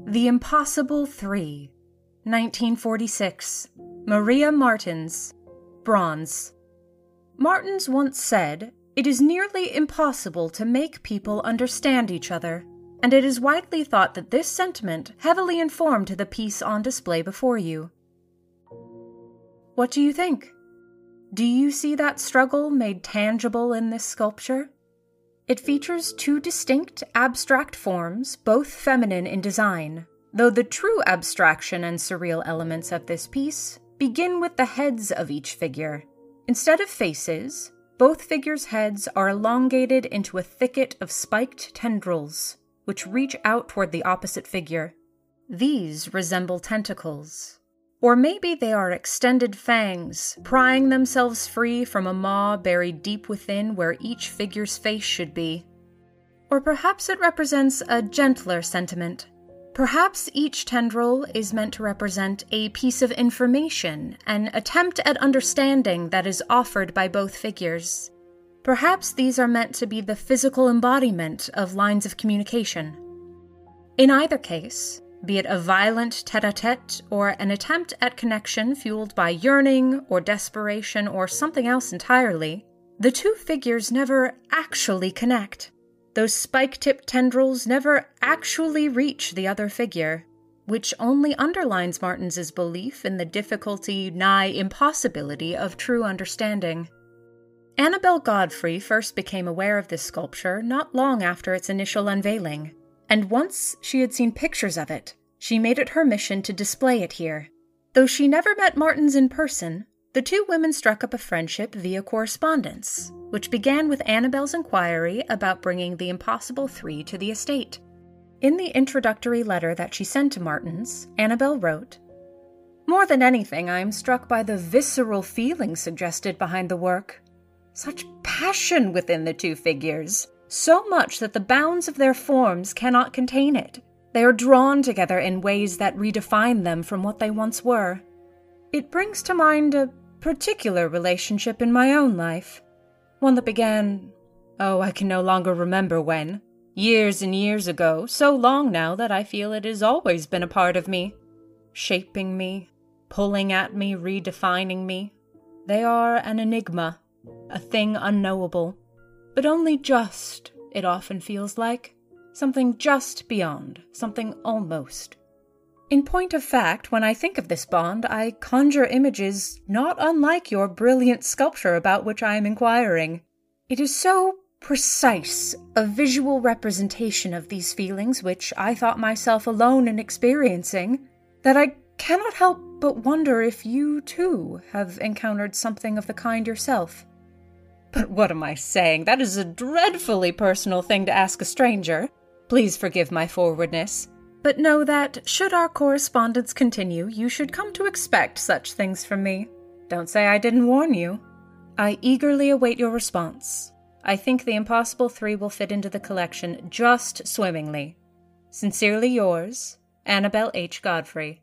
The Impossible Three, 1946, Maria Martins, bronze. Martins once said, "It is nearly impossible to make people understand each other," and it is widely thought that this sentiment heavily informed the piece on display before you. What do you think? Do you see that struggle made tangible in this sculpture? It features two distinct abstract forms, both feminine in design, though the true abstraction and surreal elements of this piece begin with the heads of each figure. Instead of faces, both figures' heads are elongated into a thicket of spiked tendrils, which reach out toward the opposite figure. These resemble tentacles. Or maybe they are extended fangs, prying themselves free from a maw buried deep within where each figure's face should be. Or perhaps it represents a gentler sentiment. Perhaps each tendril is meant to represent a piece of information, an attempt at understanding that is offered by both figures. Perhaps these are meant to be the physical embodiment of lines of communication. In either case, be it a violent tête-à-tête or an attempt at connection fueled by yearning or desperation or something else entirely, the two figures never actually connect. Those spike-tipped tendrils never actually reach the other figure, which only underlines Martins's belief in the difficulty, nigh impossibility, of true understanding. Annabelle Godfrey first became aware of this sculpture not long after its initial unveiling, and once she had seen pictures of it, she made it her mission to display it here. Though she never met Martins in person, the two women struck up a friendship via correspondence, which began with Annabelle's inquiry about bringing the Impossible Three to the estate. In the introductory letter that she sent to Martins, Annabelle wrote, "More than anything, I am struck by the visceral feeling suggested behind the work. Such passion within the two figures. So much that the bounds of their forms cannot contain it. They are drawn together in ways that redefine them from what they once were. It brings to mind a particular relationship in my own life. One that began, I can no longer remember when. Years and years ago, so long now that I feel it has always been a part of me. Shaping me, pulling at me, redefining me. They are an enigma, a thing unknowable. But only just, it often feels like. Something just beyond, something almost. In point of fact, when I think of this bond, I conjure images not unlike your brilliant sculpture about which I am inquiring. It is so precise, a visual representation of these feelings which I thought myself alone in experiencing, that I cannot help but wonder if you, too, have encountered something of the kind yourself. But what am I saying? That is a dreadfully personal thing to ask a stranger. Please forgive my forwardness. But know that, should our correspondence continue, you should come to expect such things from me. Don't say I didn't warn you. I eagerly await your response. I think the Impossible Three will fit into the collection just swimmingly. Sincerely yours, Annabelle H. Godfrey.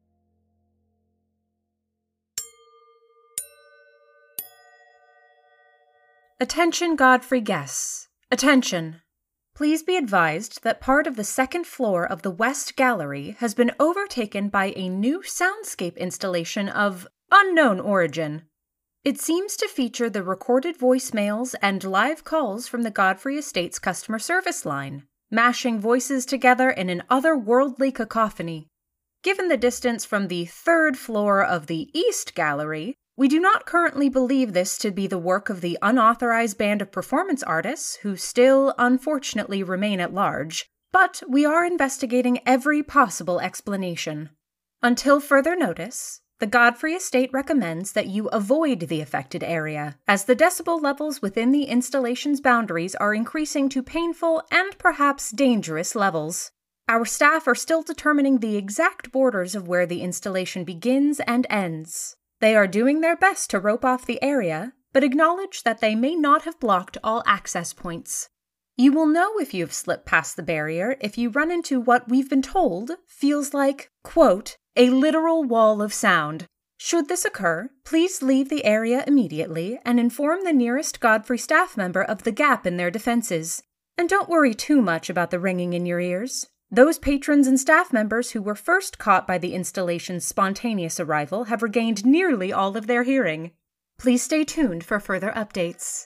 Attention Godfrey guests. Attention! Please be advised that part of the second floor of the West Gallery has been overtaken by a new soundscape installation of unknown origin. It seems to feature the recorded voicemails and live calls from the Godfrey Estates customer service line, mashing voices together in an otherworldly cacophony. Given the distance from the third floor of the East Gallery, we do not currently believe this to be the work of the unauthorized band of performance artists who still, unfortunately, remain at large, but we are investigating every possible explanation. Until further notice, the Godfrey Estate recommends that you avoid the affected area, as the decibel levels within the installation's boundaries are increasing to painful and perhaps dangerous levels. Our staff are still determining the exact borders of where the installation begins and ends. They are doing their best to rope off the area, but acknowledge that they may not have blocked all access points. You will know if you have slipped past the barrier if you run into what we've been told feels like, quote, a literal wall of sound. Should this occur, please leave the area immediately and inform the nearest Godfrey staff member of the gap in their defenses. And don't worry too much about the ringing in your ears. Those patrons and staff members who were first caught by the installation's spontaneous arrival have regained nearly all of their hearing. Please stay tuned for further updates.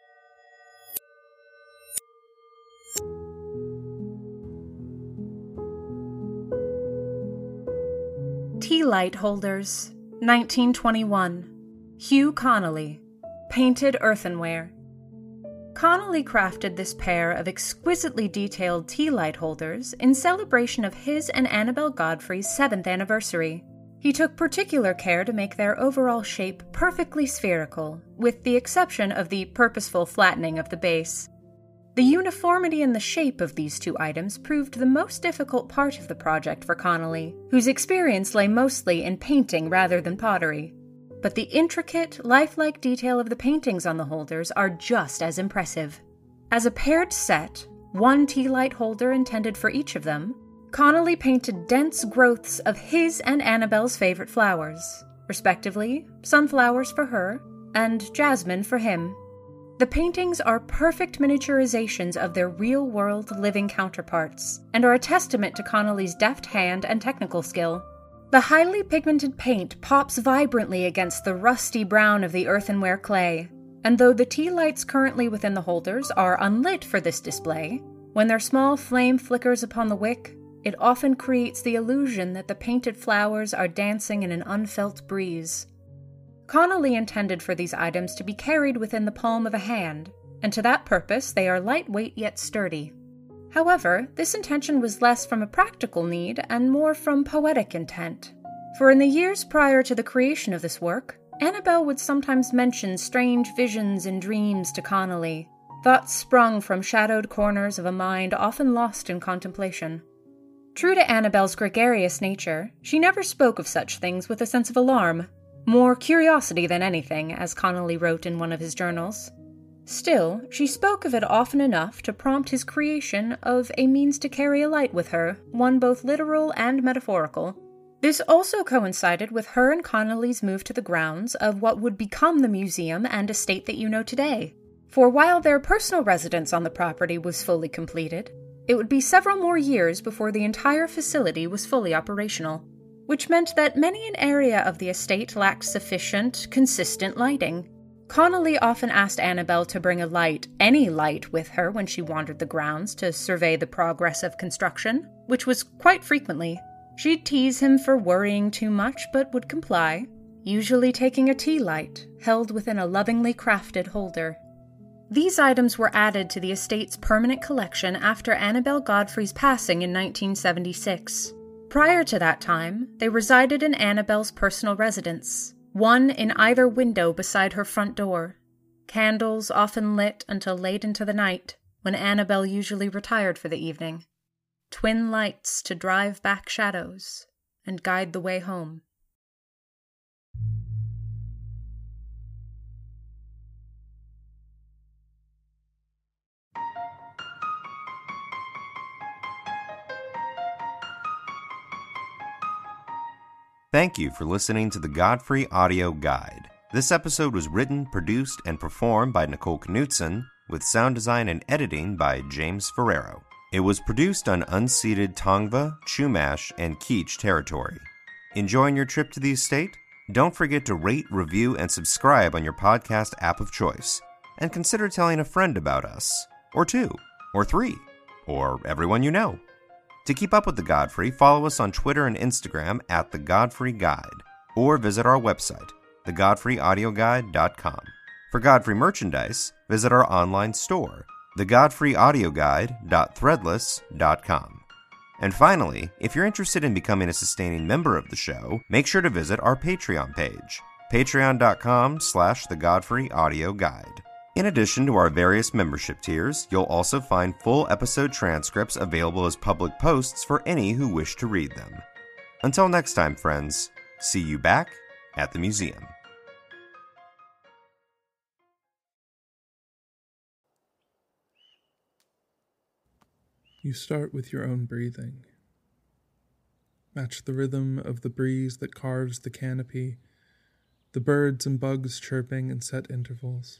Tea light holders, 1921. Hugh Connolly, painted earthenware. Connolly crafted this pair of exquisitely detailed tea light holders in celebration of his and Annabel Godfrey's 7th anniversary. He took particular care to make their overall shape perfectly spherical, with the exception of the purposeful flattening of the base. The uniformity in the shape of these two items proved the most difficult part of the project for Connolly, whose experience lay mostly in painting rather than pottery. But the intricate, lifelike detail of the paintings on the holders are just as impressive. As a paired set, one tea light holder intended for each of them, Connolly painted dense growths of his and Annabel's favorite flowers, respectively, sunflowers for her and jasmine for him. The paintings are perfect miniaturizations of their real-world living counterparts, and are a testament to Connolly's deft hand and technical skill. The highly pigmented paint pops vibrantly against the rusty brown of the earthenware clay, and though the tea lights currently within the holders are unlit for this display, when their small flame flickers upon the wick, it often creates the illusion that the painted flowers are dancing in an unfelt breeze. Connolly intended for these items to be carried within the palm of a hand, and to that purpose they are lightweight yet sturdy. However, this intention was less from a practical need and more from poetic intent. For in the years prior to the creation of this work, Annabel would sometimes mention strange visions and dreams to Connolly, thoughts sprung from shadowed corners of a mind often lost in contemplation. True to Annabel's gregarious nature, she never spoke of such things with a sense of alarm, more curiosity than anything, as Connolly wrote in one of his journals. Still, she spoke of it often enough to prompt his creation of a means to carry a light with her, one both literal and metaphorical. This also coincided with her and Connolly's move to the grounds of what would become the museum and estate that you know today. For while their personal residence on the property was fully completed, it would be several more years before the entire facility was fully operational, which meant that many an area of the estate lacked sufficient, consistent lighting. Connolly often asked Annabel to bring a light, any light, with her when she wandered the grounds to survey the progress of construction, which was quite frequently. She'd tease him for worrying too much, but would comply, usually taking a tea light, held within a lovingly crafted holder. These items were added to the estate's permanent collection after Annabel Godfrey's passing in 1976. Prior to that time, they resided in Annabel's personal residence, one in either window beside her front door, candles often lit until late into the night, when Annabel usually retired for the evening. Twin lights to drive back shadows and guide the way home. Thank you for listening to the Godfrey Audio Guide. This episode was written, produced, and performed by Nicole Knutson, with sound design and editing by James Ferrero. It was produced on unceded Tongva, Chumash, and Kizh territory. Enjoying your trip to the estate? Don't forget to rate, review, and subscribe on your podcast app of choice. And consider telling a friend about us, or two, or three, or everyone you know. To keep up with The Godfrey, follow us on Twitter and Instagram at The Godfrey Guide, or visit our website, thegodfreyaudioguide.com. For Godfrey merchandise, visit our online store, thegodfreyaudioguide.threadless.com. And finally, if you're interested in becoming a sustaining member of the show, make sure to visit our Patreon page, patreon.com/thegodfreyaudioguide. In addition to our various membership tiers, you'll also find full episode transcripts available as public posts for any who wish to read them. Until next time, friends, see you back at the museum. You start with your own breathing. Match the rhythm of the breeze that carves the canopy, the birds and bugs chirping in set intervals.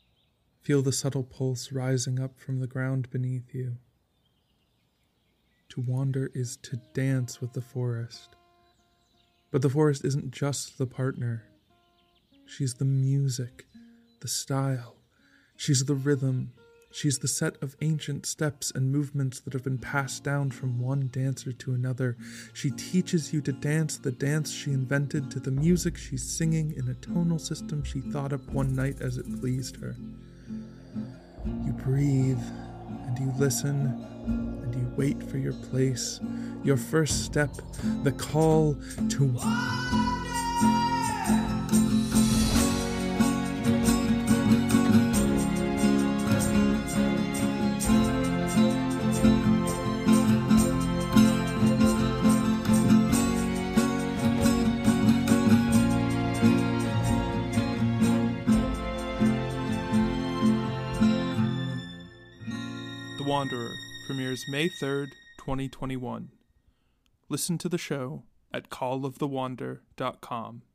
Feel the subtle pulse rising up from the ground beneath you. To wander is to dance with the forest. But the forest isn't just the partner. She's the music, the style. She's the rhythm. She's the set of ancient steps and movements that have been passed down from one dancer to another. She teaches you to dance the dance she invented to the music she's singing in a tonal system she thought up one night as it pleased her. You breathe, and you listen, and you wait for your place, your first step, the call to... The Wanderer premieres May 3rd, 2021. Listen to the show at callofthewander.com.